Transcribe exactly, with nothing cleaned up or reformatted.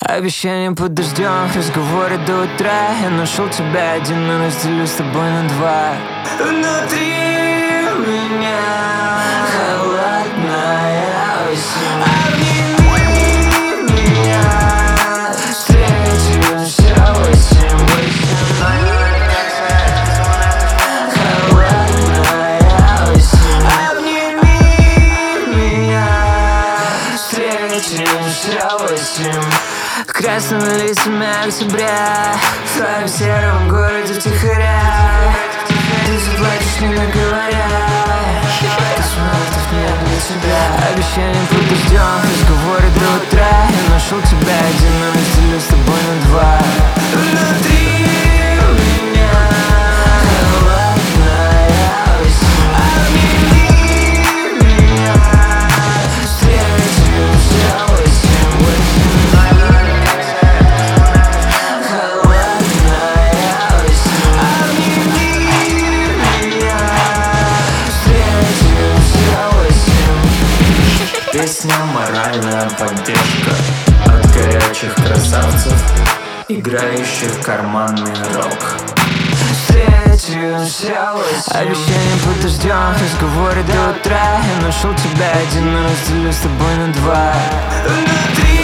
Обещания под дождем, разговоры до утра. Я нашел тебя один, но разделю с тобой на два. Внутри меня холодная осень. Обними меня, встретимся восемь восемь. Холодная осень. Обними меня, встретимся восемь. Красными лицами октября, в твоем сером городе втихаря. Ты заплатишь, не наговоря. Космонавтов нет для тебя. Обещания под дождем, разговоры до утра. Я нашел тебя один, но разделю с тобой на два. Внутри меня холодная осень. Обними меня, встретимся восемь восемь. Песня «Моральная поддержка» от горячих красавцев, играющих карманный рок. Встретимся восемь. Обещания под дождем, разговоры до утра. Я нашел тебя один, но разделю с тобой на два. Внутри